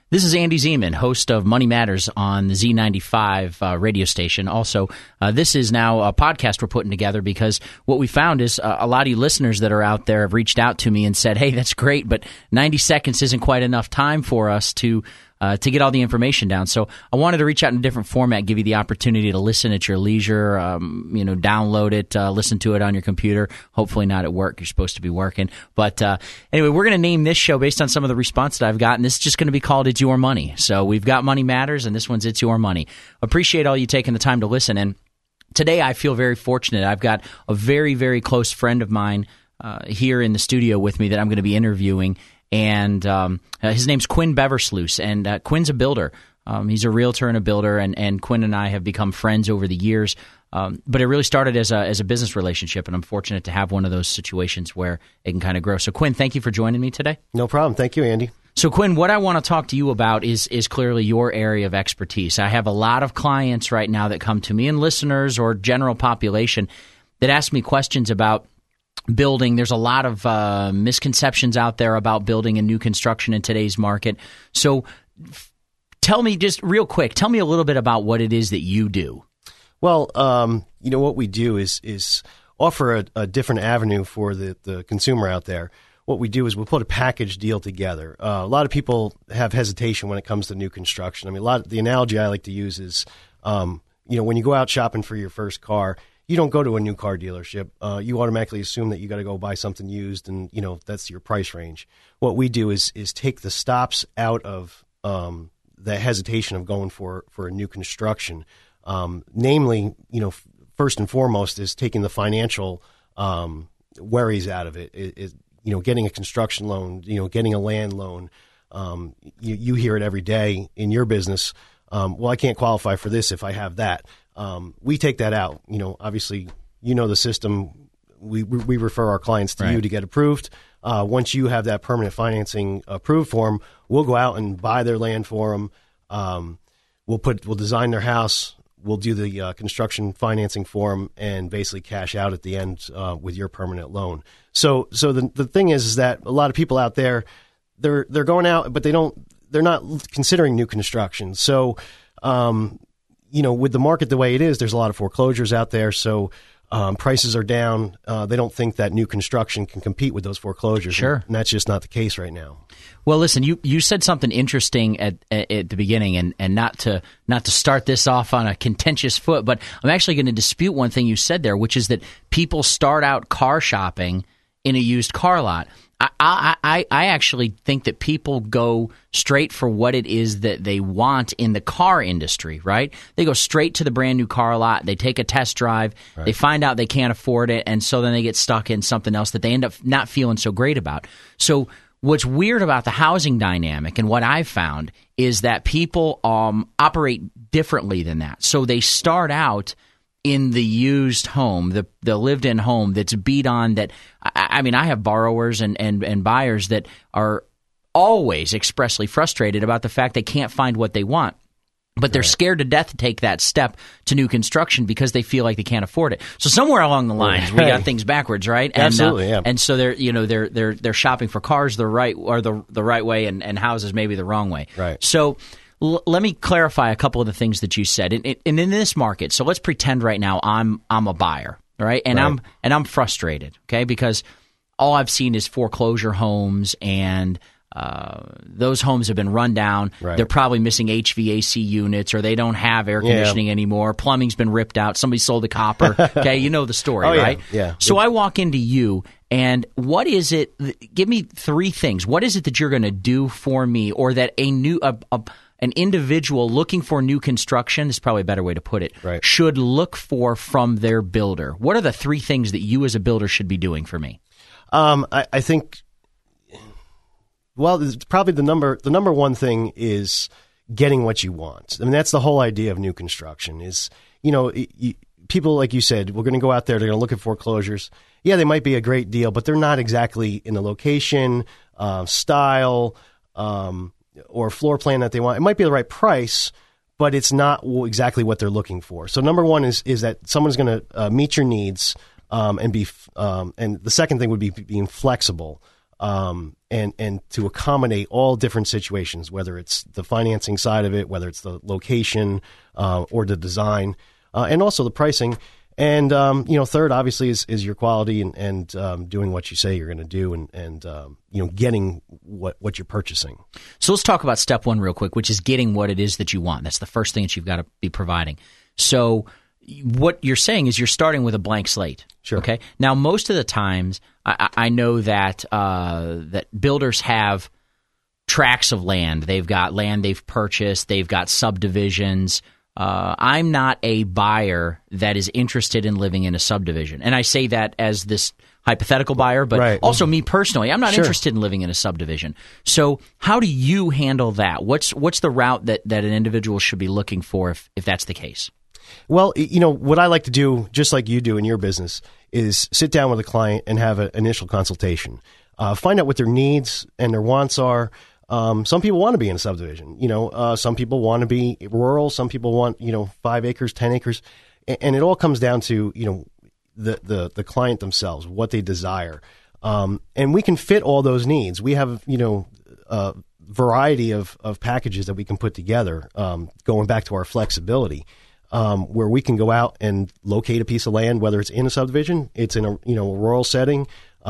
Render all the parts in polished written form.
This is Andy Zeman, host of Money Matters on the Z95 radio station. Also, this is now a podcast we're putting together because what we found is a lot of you listeners that are out there have reached out to me and said, hey, that's great, but 90 seconds isn't quite enough time for us to get all the information down. So I wanted to reach out in a different format, give you the opportunity to listen at your leisure, download it, listen to it on your computer. Hopefully not at work. You're supposed to be working. But anyway, we're going to name this show based on some of the response that I've gotten. This is just going to be called It's Your Money. So we've got Money Matters, and this one's It's Your Money. Appreciate all you taking the time to listen. And today I feel very fortunate. I've got a very, very close friend of mine here in the studio with me that I'm going to be interviewing. And his name's Quinn Beversluis, and Quinn's a builder. He's a realtor and a builder, and Quinn and I have become friends over the years. But it really started as a business relationship, and I'm fortunate to have one of those situations where it can kind of grow. So, Quinn, thank you for joining me today. No problem. Thank you, Andy. So, Quinn, what I want to talk to you about is clearly your area of expertise. I have a lot of clients right now that come to me, and listeners or general population, that ask me questions about building. There's a lot of misconceptions out there about building and new construction in today's market. So tell me just real quick, tell me a little bit about what it is that you do. Well, what we do is offer a different avenue for the consumer out there. What we do is we'll put a package deal together. A lot of people have hesitation when it comes to new construction. I mean, the analogy I like to use is, when you go out shopping for your first car, you don't go to a new car dealership. You automatically assume that you got to go buy something used, and that's your price range. What we do is take the stops out of the hesitation of going for a new construction. Namely, first and foremost is taking the financial worries out of it. Getting a construction loan, getting a land loan. You hear it every day in your business. Well, I can't qualify for this if I have that. We take that out. Obviously, the system. We refer our clients to you to get approved. Once you have that permanent financing approved for them, we'll go out and buy their land for them. We'll design their house. We'll do the construction financing for them, and basically cash out at the end with your permanent loan. So the thing is that a lot of people out there, they're going out, but they're not considering new construction. So with the market the way it is, there's a lot of foreclosures out there. So prices are down. They don't think that new construction can compete with those foreclosures. Sure. And that's just not the case right now. Well, listen, you said something interesting at the beginning, and not to start this off on a contentious foot, but I'm actually going to dispute one thing you said there, which is that people start out car shopping in a used car lot. I actually think that people go straight for what it is that they want in the car industry, right? They go straight to the brand new car lot. They take a test drive. Right. They find out they can't afford it, and so then they get stuck in something else that they end up not feeling so great about. So what's weird about the housing dynamic, and what I've found, is that people operate differently than that. So they start out in the used home, the lived-in home that's beat on. That I mean, I have borrowers and buyers that are always expressly frustrated about the fact they can't find what they want. But they're scared to death to take that step to new construction because they feel like they can't afford it. So somewhere along the lines, we got things backwards, right? And, absolutely, yeah. And so they're shopping for cars the right way, and houses maybe the wrong way. Right. So let me clarify a couple of the things that you said. And in this market, so let's pretend right now I'm a buyer, right? And I'm frustrated, okay, because all I've seen is foreclosure homes, and those homes have been run down. Right. They're probably missing HVAC units, or they don't have air conditioning anymore. Plumbing's been ripped out. Somebody sold the copper. Okay, you know the story, right? Yeah. So I walk into you, and what is it? Give me three things. What is it that you're going to do for me, or that an individual looking for new construction, is probably a better way to put it, should look for from their builder? What are the three things that you as a builder should be doing for me? I think, well, it's probably the number one thing is getting what you want. I mean, that's the whole idea of new construction is, people, like you said, we're going to go out there, they're going to look at foreclosures. Yeah, they might be a great deal, but they're not exactly in the location, style, or floor plan that they want. It might be the right price, but it's not exactly what they're looking for. So number one is that someone's going to meet your needs, and the second thing would be being flexible. and to accommodate all different situations, whether it's the financing side of it, whether it's the location or the design, and also the pricing. And, third, obviously, is your quality and doing what you say you're going to do and getting what you're purchasing. So let's talk about step one real quick, which is getting what it is that you want. That's the first thing that you've got to be providing. So what you're saying is you're starting with a blank slate. Sure. Okay. Now, most of the times, I know that that builders have tracts of land. They've got land they've purchased. They've got subdivisions. I'm not a buyer that is interested in living in a subdivision. And I say that as this hypothetical buyer, but also me personally, I'm not interested in living in a subdivision. So how do you handle that? What's the route that an individual should be looking for if that's the case? Well, what I like to do, just like you do in your business, is sit down with a client and have an initial consultation. Find out what their needs and their wants are. Some people want to be in a subdivision. Some people want to be rural. Some people want 5 acres, 10 acres, and it all comes down to the client themselves, what they desire, and we can fit all those needs. We have a variety of packages that we can put together. Going back to our flexibility, where we can go out and locate a piece of land, whether it's in a subdivision, it's in a rural setting,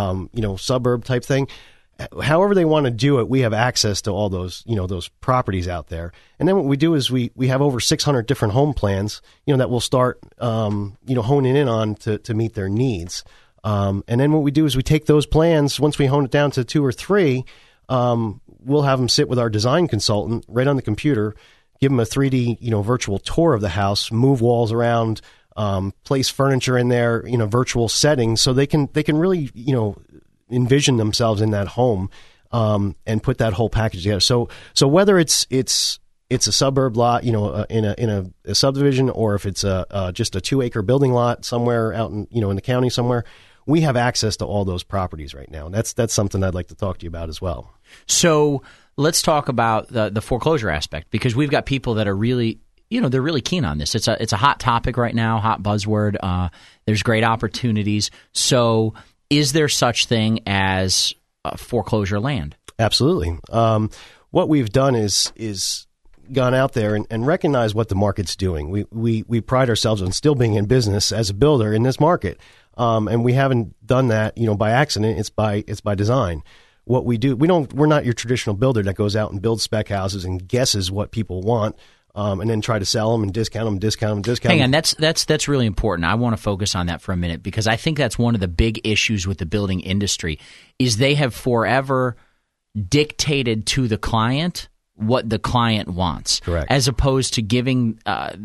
suburb type thing. However they want to do it, we have access to all those, those properties out there. And then what we do is we have over 600 different home plans, that we'll start, honing in on to meet their needs. And then what we do is we take those plans, once we hone it down to 2 or 3, we'll have them sit with our design consultant right on the computer, give them a 3D, virtual tour of the house, move walls around, place furniture in there, virtual settings, so they can really, envision themselves in that home, and put that whole package together. So whether it's a suburb lot, in a subdivision, or if it's just a 2-acre building lot somewhere out in the county somewhere, we have access to all those properties right now. And that's something I'd like to talk to you about as well. So let's talk about the foreclosure aspect, because we've got people that are really, they're really keen on this. It's a hot topic right now, hot buzzword. There's great opportunities. So is there such thing as foreclosure land? Absolutely. What we've done is gone out there and recognized what the market's doing. We pride ourselves on still being in business as a builder in this market, and we haven't done that by accident. It's by design. What we do, we're not your traditional builder that goes out and builds spec houses and guesses what people want, and then try to sell them and discount them. Hang on, that's really important. I want to focus on that for a minute, because I think that's one of the big issues with the building industry is they have forever dictated to the client what the client wants. Correct. As opposed to giving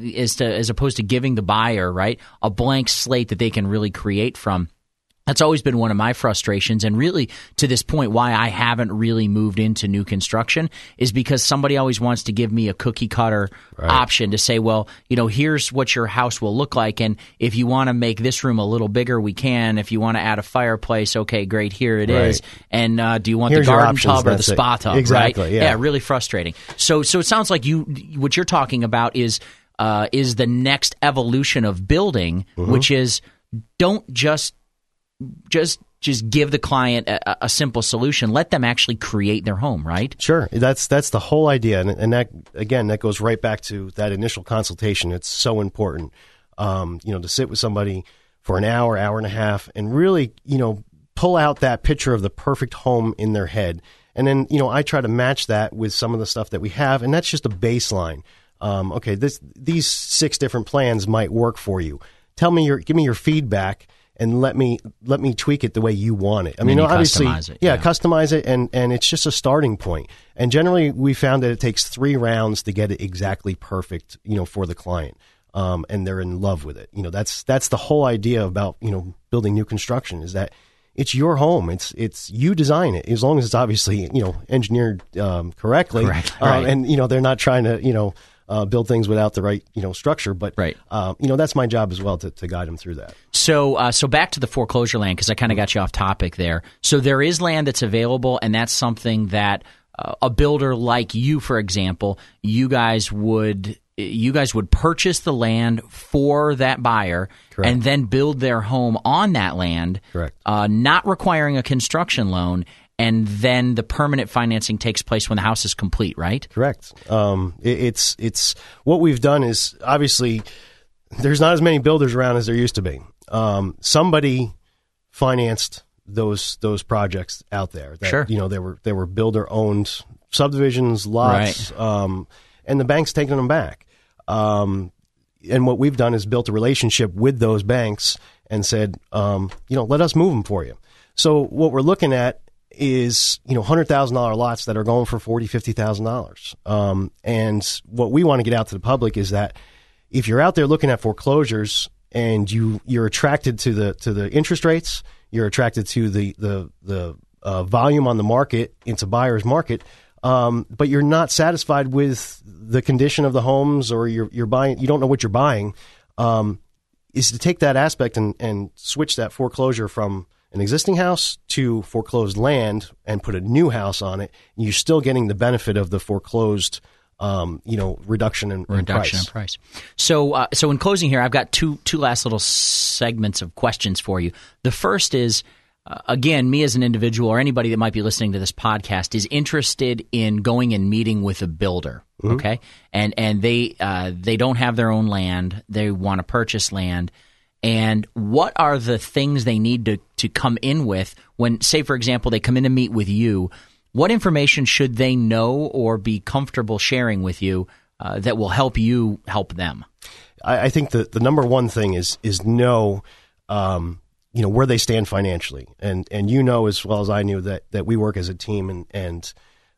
the buyer, right, a blank slate that they can really create from. That's always been one of my frustrations, and really to this point why I haven't really moved into new construction is because somebody always wants to give me a cookie cutter option to say, well, here's what your house will look like, and if you want to make this room a little bigger, we can. If you want to add a fireplace, okay, great, here it is. And do you want the garden tub or the spa tub? Exactly. Right? Yeah, really frustrating. So it sounds like what you're talking about is the next evolution of building, which is don't just give the client a simple solution. Let them actually create their home, right? Sure. That's the whole idea. And that, again, that goes right back to that initial consultation. It's so important, to sit with somebody for an hour and a half and really, pull out that picture of the perfect home in their head. And then, I try to match that with some of the stuff that we have. And that's just a baseline. Okay, these 6 different plans might work for you. Give me your feedback. And let me tweak it the way you want it. I mean, obviously, customize it, and it's just a starting point. And generally, we found that it takes 3 rounds to get it exactly perfect, for the client, and they're in love with it. That's the whole idea about building new construction is that it's your home. It's you design it, as long as it's obviously engineered correctly. Right. And they're not trying to build things without the right, structure. But, that's my job as well to guide them through that. So back to the foreclosure land, because I kind of got you off topic there. So there is land that's available, and that's something that a builder like you, for example, you guys would purchase the land for that buyer. Correct. And then build their home on that land. Correct. Not requiring a construction loan. and then the permanent financing takes place when the house is complete, right? Correct. It's what we've done is, obviously there's not as many builders around as there used to be. Somebody financed those projects out there. That, sure. They were builder owned subdivisions, lots, right. And the bank's taking them back. And what we've done is built a relationship with those banks and said, let us move them for you. So what we're looking at is, $100,000 lots that are going for $40,000, $50,000. And what we want to get out to the public is that if you're out there looking at foreclosures and you're attracted to the interest rates, you're attracted to the volume on the market, it's a buyer's market, but you're not satisfied with the condition of the homes, or you're buying, you don't know what you're buying, is to take that aspect and switch that foreclosure from an existing house to foreclosed land and put a new house on it. And you're still getting the benefit of the foreclosed reduction in price. So in closing here, I've got two last little segments of questions for you. The first is, again, me as an individual or anybody that might be listening to this podcast is interested in going and meeting with a builder, okay? And they don't have their own land. They want to purchase land. And what are the things they need to come in with when, say, for example, they come in to meet with you? What information should they know or be comfortable sharing with you that will help you help them? I think the number one thing is know where they stand financially, and as well as I knew that we work as a team, and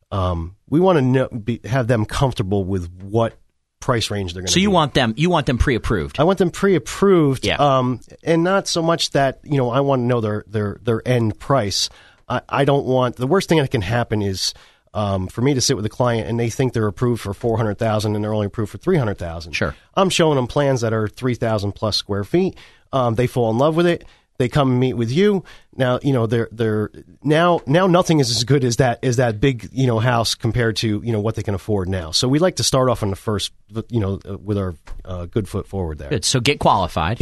we want to have them comfortable with what price range they're going to. So you want them pre-approved. I want them pre-approved, yeah. And not so much that I want to know their end price. I don't want, the worst thing that can happen is for me to sit with a client and they think they're approved for $400,000 and they're only approved for $300,000. Sure. I'm showing them plans that are 3,000 plus square feet. They fall in love with it. They come and meet with you. Now, they're now nothing is as good as that big, house compared to, what they can afford now. So we like to start off on the first, with our good foot forward there. Good. So get qualified.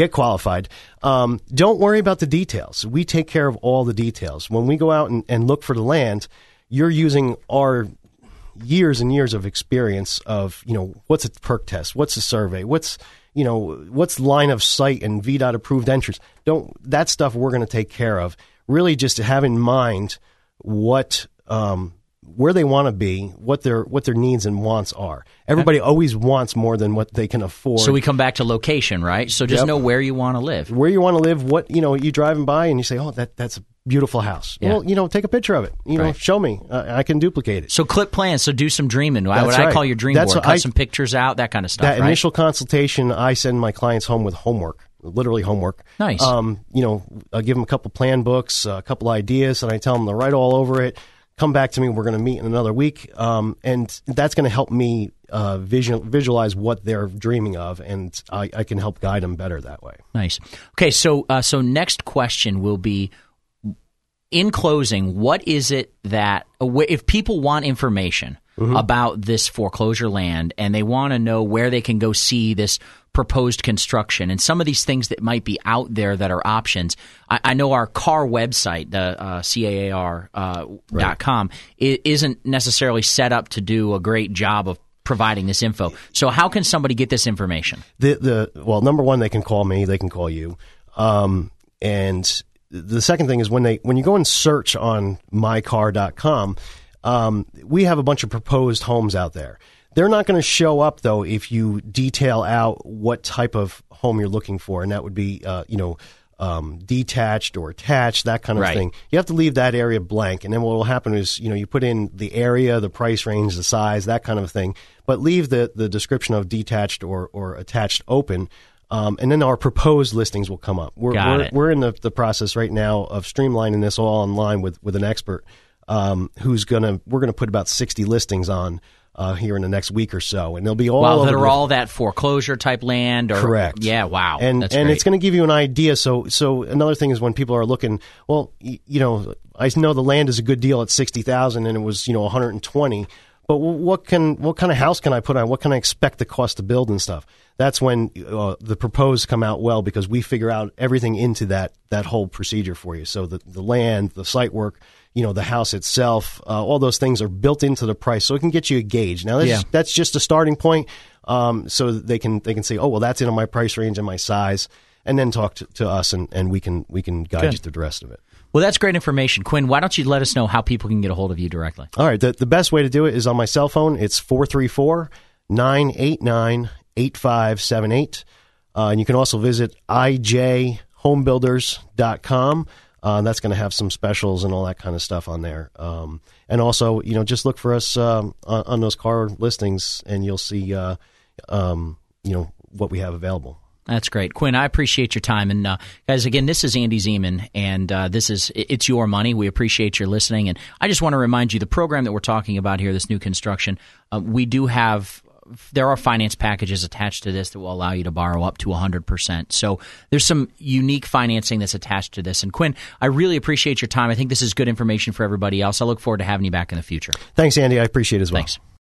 Don't worry about the details. We take care of all the details. When we go out and look for the land, you're using our years and years of experience of, what's a perk test? What's a survey? What's line of sight and VDOT approved entrance? That stuff we're going to take care of. Really just to have in mind what, where they want to be, what their needs and wants are. Everybody always wants more than what they can afford. So we come back to location, right? So just know where you want to live. Where you want to live, what, you driving by and you say, oh, that's a beautiful house. Yeah. Well, take a picture of it. Right. Show me. I can duplicate it. So clip plans. So do some dreaming. What I call your dream board. Cut some pictures out, that kind of stuff. That initial consultation, I send my clients home with homework, literally homework. Nice. I give them a couple plan books, a couple ideas, and I tell them to write all over it. Come back to me. We're going to meet in another week, and that's going to help me visualize what they're dreaming of, and I can help guide them better that way. Nice. Okay, so next question will be, in closing, what is it that, if people want information about this foreclosure land and they want to know where they can go see this proposed construction and some of these things that might be out there that are options, I know our CAR website, the CAAR.com, isn't necessarily set up to do a great job of providing this info. So how can somebody get this information? Well, number one, they can call me. They can call you. And the second thing is when you go and search on mycar.com, we have a bunch of proposed homes out there. They're not going to show up, though, if you detail out what type of home you're looking for, and that would be, detached or attached, that kind of thing. You have to leave that area blank, and then what will happen is, you put in the area, the price range, the size, that kind of thing, but leave the description of detached or attached open. And then our proposed listings will come up. We're in the process right now of streamlining this all online with an expert we're going to put about 60 listings on here in the next week or so, and they'll be all that are all that foreclosure type land. Correct. Yeah. Wow. And That's great. It's going to give you an idea. So another thing is when people are looking, well, I know the land is a good deal at $60,000 and it was $120,000. But what kind of house can I put on? What can I expect the cost to build and stuff? That's when the proposed come out well, because we figure out everything into that whole procedure for you. So the land, the site work, the house itself. All those things are built into the price, so it can get you a gauge. Now, that's just a starting point, so they can say, oh, well, that's in my price range and my size, and then talk to us, and we can guide you through the rest of it. Well, that's great information. Quinn, why don't you let us know how people can get a hold of you directly? All right. The best way to do it is on my cell phone. It's 434-989-8578. And you can also visit ijhomebuilders.com. That's going to have some specials and all that kind of stuff on there. And also, just look for us on those car listings, and you'll see, what we have available. That's great. Quinn, I appreciate your time. And guys, again, this is Andy Zeman, and It's Your Money. We appreciate your listening. And I just want to remind you, the program that we're talking about here, this new construction, there are finance packages attached to this that will allow you to borrow up to 100%. So there's some unique financing that's attached to this. And Quinn, I really appreciate your time. I think this is good information for everybody else. I look forward to having you back in the future. Thanks, Andy. I appreciate it as well. Thanks.